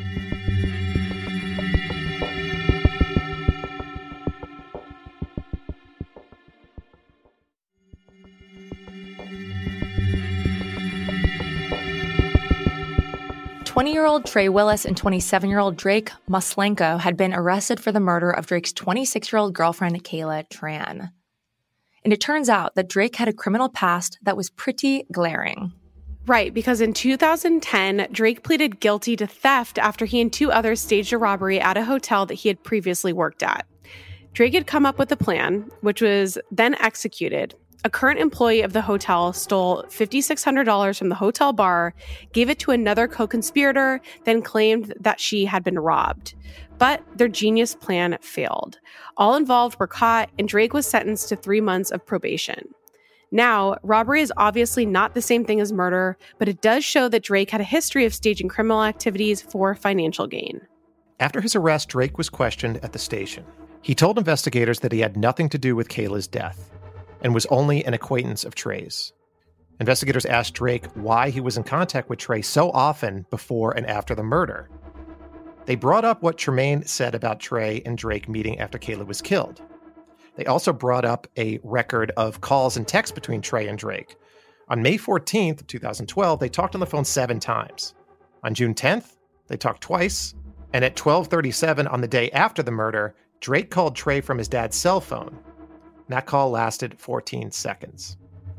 twenty-year-old Trey Willis and twenty-seven-year-old Drake Maslenko had been arrested for the murder of Drake's twenty-six-year-old girlfriend, Kayla Tran. And it turns out that Drake had a criminal past that was pretty glaring. Right, because in two thousand ten, Drake pleaded guilty to theft after he and two others staged a robbery at a hotel that he had previously worked at. Drake had come up with a plan, which was then executed. A current employee of the hotel stole five thousand six hundred dollars from the hotel bar, gave it to another co-conspirator, then claimed that she had been robbed. But their genius plan failed. All involved were caught, and Drake was sentenced to three months of probation. Now, robbery is obviously not the same thing as murder, but it does show that Drake had a history of staging criminal activities for financial gain. After his arrest, Drake was questioned at the station. He told investigators that he had nothing to do with Kayla's death and was only an acquaintance of Trey's. Investigators asked Drake why he was in contact with Trey so often before and after the murder. They brought up what Tremaine said about Trey and Drake meeting after Kayla was killed. They also brought up a record of calls and texts between Trey and Drake. On May fourteenth, twenty twelve, they talked on the phone seven times. On June tenth, they talked twice. And at twelve thirty-seven on the day after the murder, Drake called Trey from his dad's cell phone. That call lasted fourteen seconds.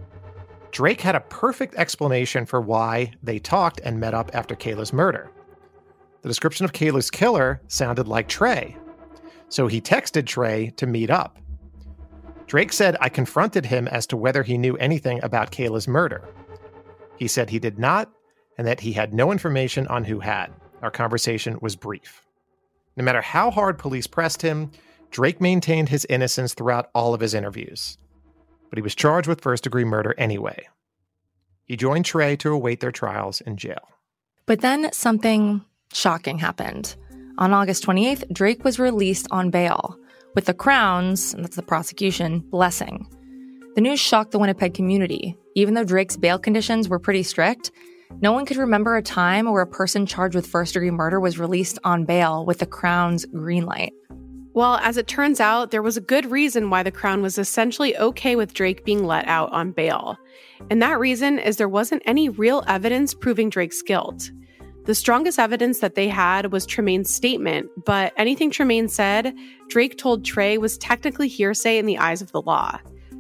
Drake had a perfect explanation for why they talked and met up after Kayla's murder. The description of Kayla's killer sounded like Trey, so he texted Trey to meet up. Drake said, "I confronted him as to whether he knew anything about Kayla's murder. He said he did not, and that he had no information on who had. Our conversation was brief." No matter how hard police pressed him, Drake maintained his innocence throughout all of his interviews. But he was charged with first-degree murder anyway. He joined Trey to await their trials in jail. But then something shocking happened. On August twenty-eighth, Drake was released on bail, with the Crown's, and that's the prosecution, blessing. The news shocked the Winnipeg community. Even though Drake's bail conditions were pretty strict, no one could remember a time where a person charged with first-degree murder was released on bail with the Crown's green light. Well, as it turns out, there was a good reason why the Crown was essentially okay with Drake being let out on bail. And that reason is there wasn't any real evidence proving Drake's guilt. The strongest evidence that they had was Tremaine's statement, but anything Tremaine said, Drake told Trey was technically hearsay in the eyes of the law.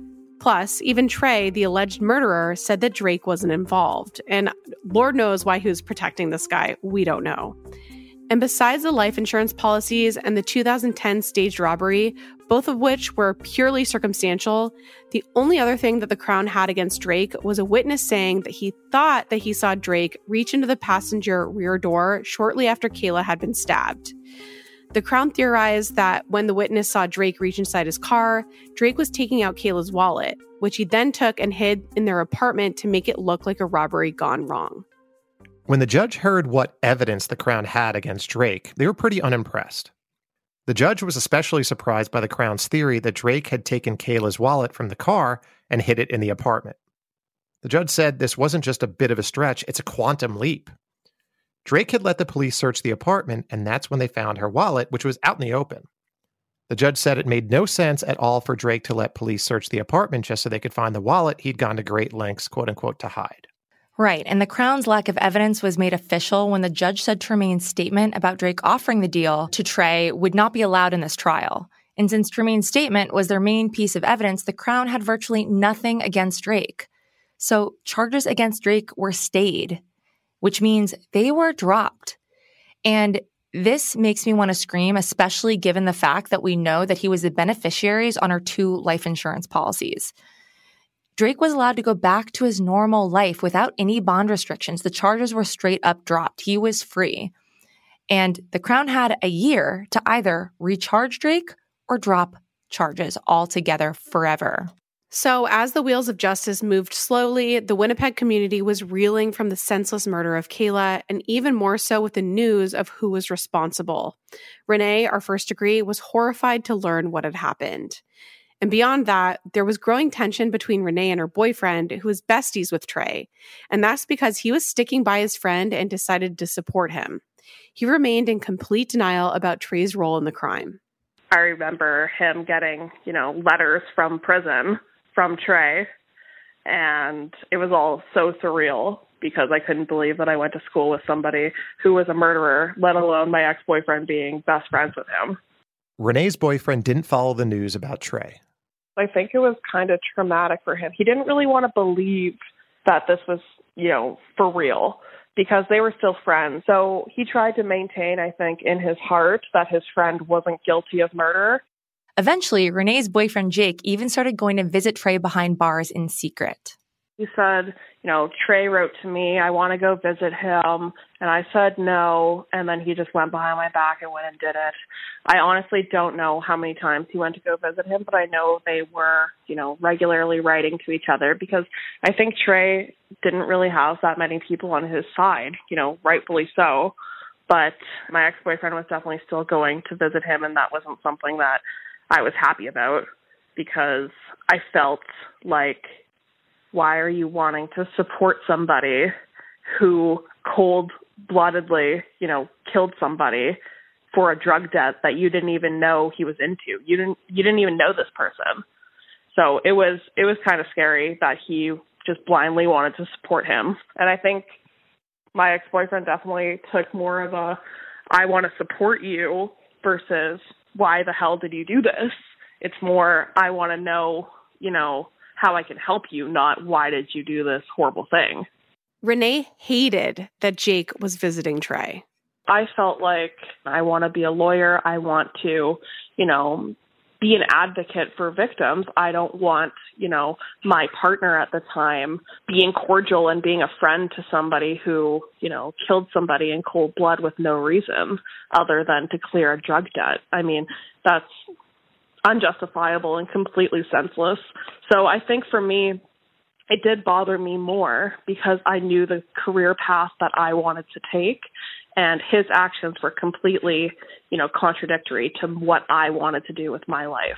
Plus, even Trey, the alleged murderer, said that Drake wasn't involved. And Lord knows why he was protecting this guy. We don't know. And besides the life insurance policies and the two thousand ten staged robbery, both of which were purely circumstantial, the only other thing that the Crown had against Drake was a witness saying that he thought that he saw Drake reach into the passenger rear door shortly after Kayla had been stabbed. The Crown theorized that when the witness saw Drake reach inside his car, Drake was taking out Kayla's wallet, which he then took and hid in their apartment to make it look like a robbery gone wrong. When the judge heard what evidence the Crown had against Drake, they were pretty unimpressed. The judge was especially surprised by the Crown's theory that Drake had taken Kayla's wallet from the car and hid it in the apartment. The judge said this wasn't just a bit of a stretch, it's a quantum leap. Drake had let the police search the apartment, and that's when they found her wallet, which was out in the open. The judge said it made no sense at all for Drake to let police search the apartment just so they could find the wallet he'd gone to great lengths, quote unquote, to hide. Right, and the Crown's lack of evidence was made official when the judge said Tremaine's statement about Drake offering the deal to Trey would not be allowed in this trial. And since Tremaine's statement was their main piece of evidence, the Crown had virtually nothing against Drake. So charges against Drake were stayed, which means they were dropped. And this makes me want to scream, especially given the fact that we know that he was the beneficiaries on our two life insurance policies. Drake was allowed to go back to his normal life without any bond restrictions. The charges were straight up dropped. He was free. And the Crown had a year to either recharge Drake or drop charges altogether forever. So as the wheels of justice moved slowly, the Winnipeg community was reeling from the senseless murder of Kayla, and even more so with the news of who was responsible. Renee, our first degree, was horrified to learn what had happened. And beyond that, there was growing tension between Renee and her boyfriend, who was besties with Trey. And that's because he was sticking by his friend and decided to support him. He remained in complete denial about Trey's role in the crime. I remember him getting, you know, letters from prison from Trey, and it was all so surreal because I couldn't believe that I went to school with somebody who was a murderer, let alone my ex-boyfriend being best friends with him. Renee's boyfriend didn't follow the news about Trey. I think it was kind of traumatic for him. He didn't really want to believe that this was, you know, for real because they were still friends. So he tried to maintain, I think, in his heart that his friend wasn't guilty of murder. Eventually, Renee's boyfriend Jake even started going to visit Trey behind bars in secret. He said, you know, Trey wrote to me, I want to go visit him. And I said no. And then he just went behind my back and went and did it. I honestly don't know how many times he went to go visit him, but I know they were, you know, regularly writing to each other because I think Trey didn't really have that many people on his side, you know, rightfully so. But my ex-boyfriend was definitely still going to visit him, and that wasn't something that I was happy about because I felt like why are you wanting to support somebody who cold-bloodedly, you know, killed somebody for a drug debt that you didn't even know he was into? You didn't you didn't even know this person. So it was it was kind of scary that he just blindly wanted to support him. And I think my ex-boyfriend definitely took more of a, I want to support you versus why the hell did you do this? It's more, I want to know, you know, how I can help you, not why did you do this horrible thing. Renee hated that Jake was visiting Trey. I felt like I want to be a lawyer. I want to, you know, be an advocate for victims. I don't want, you know, my partner at the time being cordial and being a friend to somebody who, you know, killed somebody in cold blood with no reason other than to clear a drug debt. I mean, that's unjustifiable and completely senseless. So I think for me, it did bother me more because I knew the career path that I wanted to take, and his actions were completely, you know, contradictory to what I wanted to do with my life.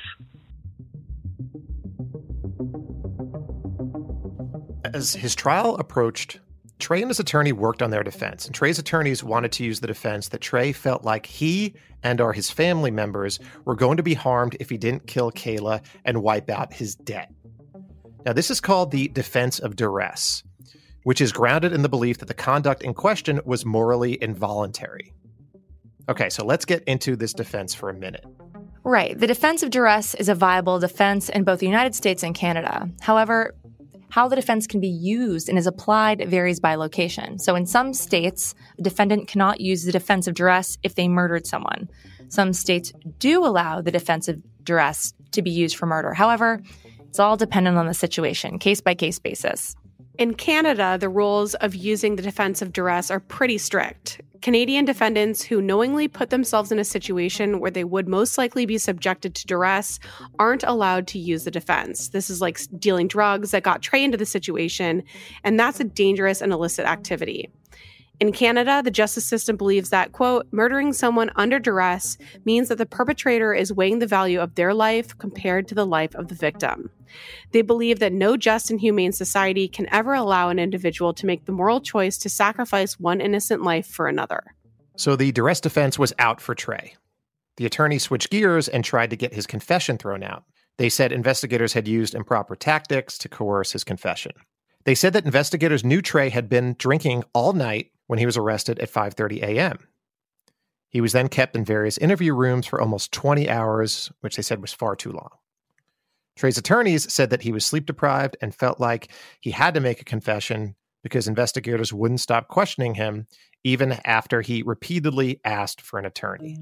As his trial approached, Trey and his attorney worked on their defense, and Trey's attorneys wanted to use the defense that Trey felt like he and or his family members were going to be harmed if he didn't kill Kayla and wipe out his debt. Now, this is called the defense of duress, which is grounded in the belief that the conduct in question was morally involuntary. Okay, so let's get into this defense for a minute. Right. The defense of duress is a viable defense in both the United States and Canada. However, how the defense can be used and is applied varies by location. So in some states, a defendant cannot use the defense of duress if they murdered someone. Some states do allow the defense of duress to be used for murder. However, it's all dependent on the situation, case-by-case basis. In Canada, the rules of using the defense of duress are pretty strict. Canadian defendants who knowingly put themselves in a situation where they would most likely be subjected to duress aren't allowed to use the defense. This is like dealing drugs that got Trey into the situation, and that's a dangerous and illicit activity. In Canada, the justice system believes that, quote, murdering someone under duress means that the perpetrator is weighing the value of their life compared to the life of the victim. They believe that no just and humane society can ever allow an individual to make the moral choice to sacrifice one innocent life for another. So the duress defense was out for Trey. The attorney switched gears and tried to get his confession thrown out. They said investigators had used improper tactics to coerce his confession. They said that investigators knew Trey had been drinking all night when he was arrested at five thirty a.m. He was then kept in various interview rooms for almost twenty hours, which they said was far too long. Trey's attorneys said that he was sleep-deprived and felt like he had to make a confession because investigators wouldn't stop questioning him even after he repeatedly asked for an attorney.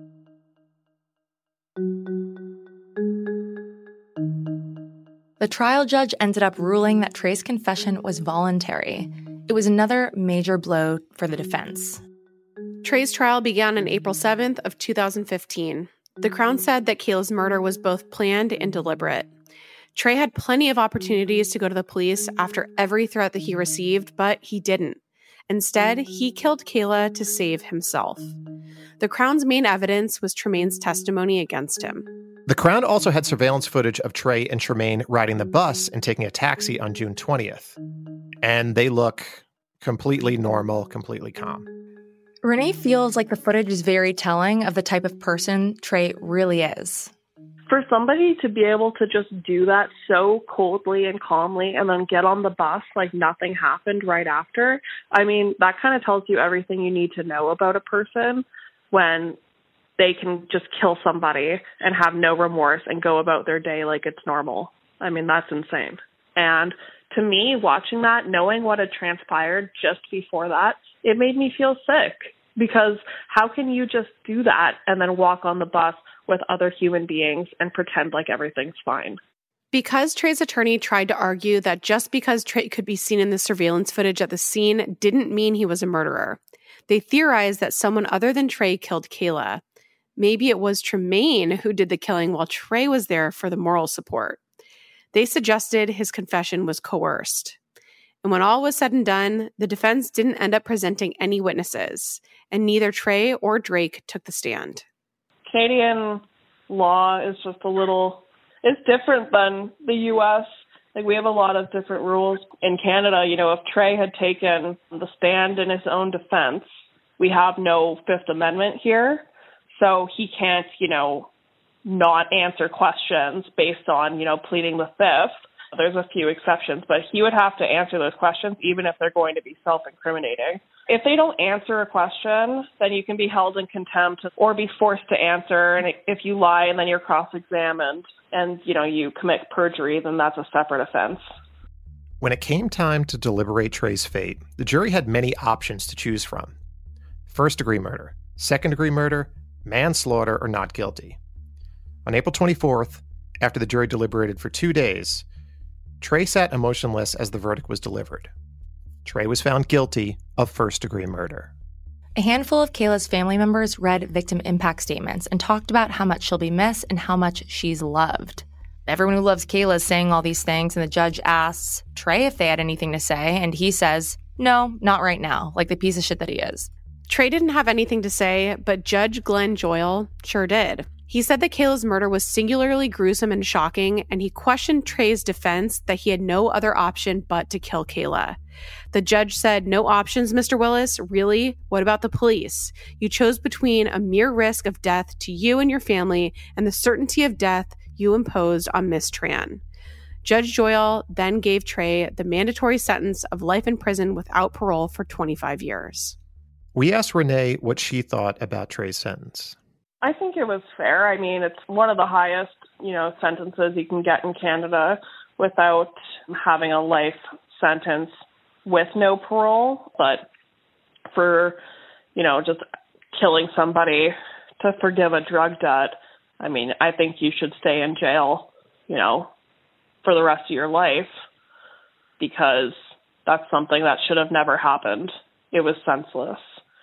The trial judge ended up ruling that Trey's confession was voluntary. It was another major blow for the defense. Trey's trial began on April seventh of two thousand fifteen. The Crown said that Kayla's murder was both planned and deliberate. Trey had plenty of opportunities to go to the police after every threat that he received, but he didn't. Instead, he killed Kayla to save himself. The Crown's main evidence was Tremaine's testimony against him. The Crown also had surveillance footage of Trey and Tremaine riding the bus and taking a taxi on June twentieth. And they look completely normal, completely calm. Renee feels like the footage is very telling of the type of person Trey really is. For somebody to be able to just do that so coldly and calmly and then get on the bus like nothing happened right after, I mean, that kind of tells you everything you need to know about a person when they can just kill somebody and have no remorse and go about their day like it's normal. I mean, that's insane. And to me, watching that, knowing what had transpired just before that, it made me feel sick. Because how can you just do that and then walk on the bus with other human beings and pretend like everything's fine? Because Trey's attorney tried to argue that just because Trey could be seen in the surveillance footage at the scene didn't mean he was a murderer. They theorized that someone other than Trey killed Kayla. Maybe it was Tremaine who did the killing while Trey was there for the moral support. They suggested his confession was coerced. And when all was said and done, the defense didn't end up presenting any witnesses, and neither Trey or Drake took the stand. Canadian law is just a little, it's different than the U S Like, we have a lot of different rules in Canada. You know, if Trey had taken the stand in his own defense, we have no Fifth Amendment here. So he can't, you know, not answer questions based on, you know, pleading the fifth. There's a few exceptions, but he would have to answer those questions even if they're going to be self-incriminating. If they don't answer a question, then you can be held in contempt or be forced to answer. And if you lie and then you're cross-examined and, you know, you commit perjury, then that's a separate offense. When it came time to deliberate Trey's fate, the jury had many options to choose from. First-degree murder, second-degree murder, manslaughter, or not guilty. On April twenty-fourth, after the jury deliberated for two days, Trey sat emotionless as the verdict was delivered. Trey was found guilty of first-degree murder. A handful of Kayla's family members read victim impact statements and talked about how much she'll be missed and how much she's loved. Everyone who loves Kayla is saying all these things, and the judge asks Trey if they had anything to say, and he says, no, not right now, like the piece of shit that he is. Trey didn't have anything to say, but Judge Glenn Joyal sure did. He said that Kayla's murder was singularly gruesome and shocking, and he questioned Trey's defense that he had no other option but to kill Kayla. The judge said, no options, Mister Willis? Really? What about the police? You chose between a mere risk of death to you and your family and the certainty of death you imposed on Miss Tran. Judge Joyal then gave Trey the mandatory sentence of life in prison without parole for twenty-five years. We asked Renee what she thought about Trey's sentence. I think it was fair. I mean, it's one of the highest, you know, sentences you can get in Canada without having a life sentence with no parole. But for, you know, just killing somebody to forgive a drug debt, I mean, I think you should stay in jail, you know, for the rest of your life, because that's something that should have never happened. It was senseless.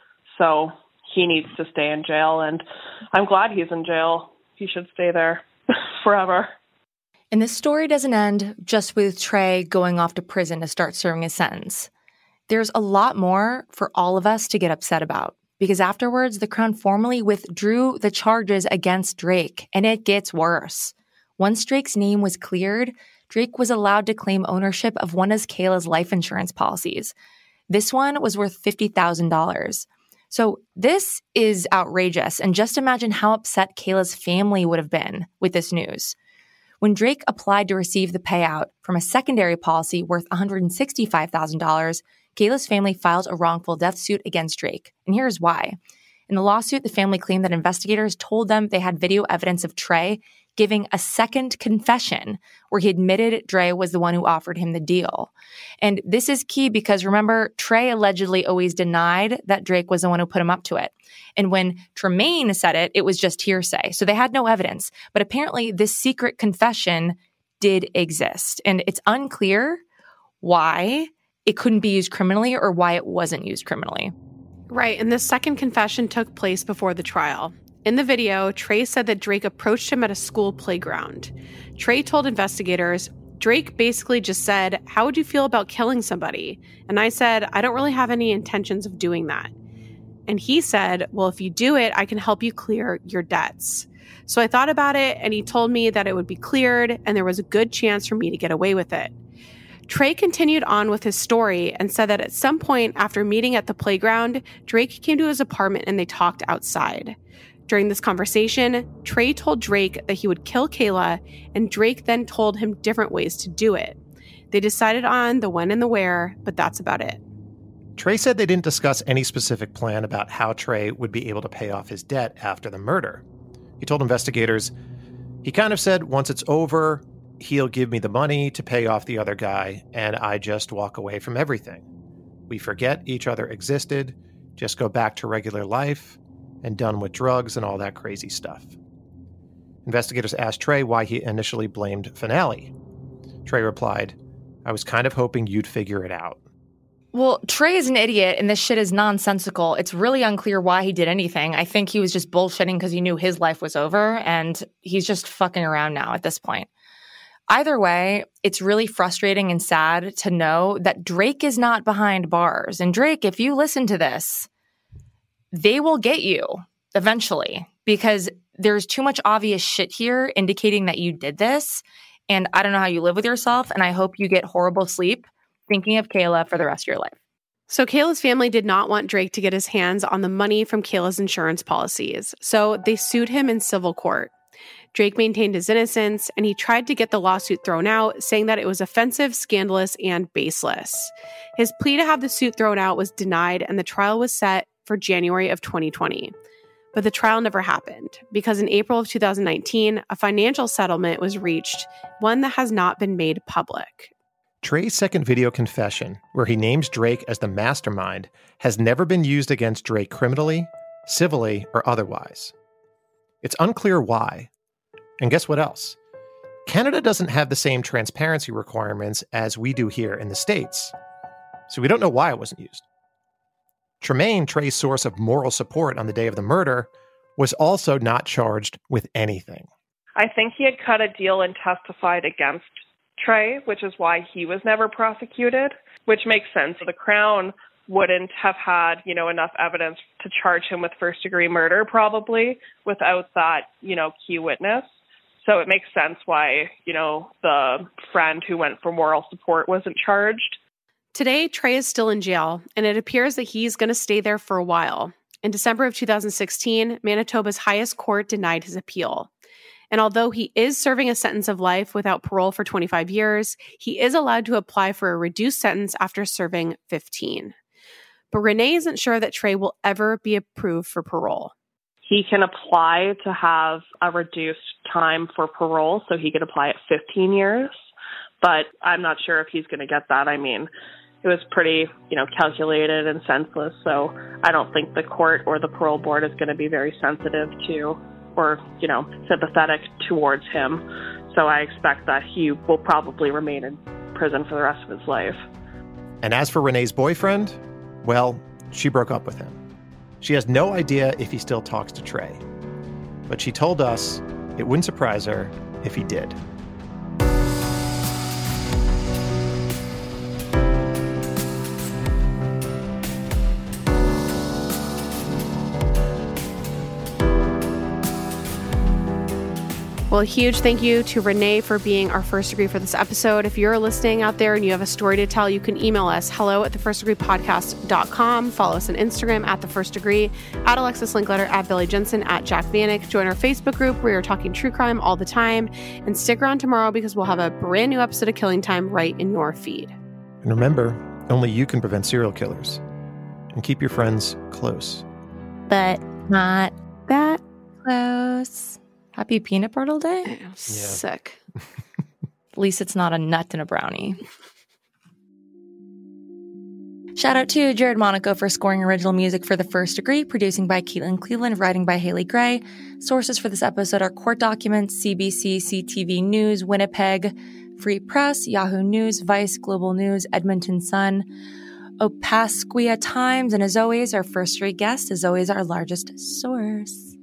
So he needs to stay in jail, and I'm glad he's in jail. He should stay there forever. And this story doesn't end just with Trey going off to prison to start serving his sentence. There's a lot more for all of us to get upset about, because afterwards, the Crown formally withdrew the charges against Drake, and it gets worse. Once Drake's name was cleared, Drake was allowed to claim ownership of one of Kayla's life insurance policies. This one was worth fifty thousand dollars. So this is outrageous, and just imagine how upset Kayla's family would have been with this news. When Drake applied to receive the payout from a secondary policy worth one hundred sixty-five thousand dollars, Kayla's family filed a wrongful death suit against Drake, and here's why. In the lawsuit, the family claimed that investigators told them they had video evidence of Trey giving a second confession where he admitted Trey was the one who offered him the deal. And this is key because, remember, Trey allegedly always denied that Drake was the one who put him up to it. And when Tremaine said it, it was just hearsay. So they had no evidence. But apparently this secret confession did exist. And it's unclear why it couldn't be used criminally or why it wasn't used criminally. Right, and this second confession took place before the trial. In the video, Trey said that Drake approached him at a school playground. Trey told investigators, Drake basically just said, how would you feel about killing somebody? And I said, I don't really have any intentions of doing that. And he said, well, if you do it, I can help you clear your debts. So I thought about it, and he told me that it would be cleared, and there was a good chance for me to get away with it. Trey continued on with his story and said that at some point after meeting at the playground, Drake came to his apartment and they talked outside. During this conversation, Trey told Drake that he would kill Kayla, and Drake then told him different ways to do it. They decided on the when and the where, but that's about it. Trey said they didn't discuss any specific plan about how Trey would be able to pay off his debt after the murder. He told investigators, he kind of said, once it's over, he'll give me the money to pay off the other guy, and I just walk away from everything. We forget each other existed, just go back to regular life, and done with drugs and all that crazy stuff. Investigators asked Trey why he initially blamed Finale. Trey replied, I was kind of hoping you'd figure it out. Well, Trey is an idiot, and this shit is nonsensical. It's really unclear why he did anything. I think he was just bullshitting because he knew his life was over, and he's just fucking around now at this point. Either way, it's really frustrating and sad to know that Drake is not behind bars. And Drake, if you listen to this, they will get you eventually because there's too much obvious shit here indicating that you did this. And I don't know how you live with yourself, and I hope you get horrible sleep thinking of Kayla for the rest of your life. So Kayla's family did not want Drake to get his hands on the money from Kayla's insurance policies, so they sued him in civil court. Drake maintained his innocence, and he tried to get the lawsuit thrown out, saying that it was offensive, scandalous, and baseless. His plea to have the suit thrown out was denied, and the trial was set for January of twenty twenty. But the trial never happened, because in April of two thousand nineteen, a financial settlement was reached, one that has not been made public. Trey's second video confession, where he names Drake as the mastermind, has never been used against Drake criminally, civilly, or otherwise. It's unclear why. And guess what else? Canada doesn't have the same transparency requirements as we do here in the States, so we don't know why it wasn't used. Tremaine, Trey's source of moral support on the day of the murder, was also not charged with anything. I think he had cut a deal and testified against Trey, which is why he was never prosecuted, which makes sense. The Crown wouldn't have had, you know, enough evidence to charge him with first-degree murder, probably, without that, you know, key witness. So it makes sense why, you know, the friend who went for moral support wasn't charged. Today, Trey is still in jail, and it appears that he's going to stay there for a while. In December of two thousand sixteen, Manitoba's highest court denied his appeal. And although he is serving a sentence of life without parole for twenty-five years, he is allowed to apply for a reduced sentence after serving fifteen. But Renee isn't sure that Trey will ever be approved for parole. He can apply to have a reduced time for parole, so he could apply at fifteen years. But I'm not sure if he's going to get that. I mean, it was pretty, you know, calculated and senseless. So I don't think the court or the parole board is going to be very sensitive to or, you know, sympathetic towards him. So I expect that he will probably remain in prison for the rest of his life. And as for Renee's boyfriend, well, she broke up with him. She has no idea if he still talks to Trey. But she told us it wouldn't surprise her if he did. Well, a huge thank you to Renee for being our first degree for this episode. If you're listening out there and you have a story to tell, you can email us hello at the first degree podcast dot com. Follow us on Instagram at the first degree, at Alexis Linkletter, at Billy Jensen, at Jack Vanek. Join our Facebook group where you're talking true crime all the time. And stick around tomorrow because we'll have a brand new episode of Killing Time right in your feed. And remember, only you can prevent serial killers. And keep your friends close. But not that close. Happy Peanut Brittle Day? Yeah. Sick. At least it's not a nut and a brownie. Shout out to Jared Monaco for scoring original music for The First Degree, producing by Caitlin Cleveland, writing by Haley Gray. Sources for this episode are court documents, C B C, C T V News, Winnipeg, Free Press, Yahoo News, Vice, Global News, Edmonton Sun, Opaskwaia Times, and as always, our First Degree guest is always our largest source.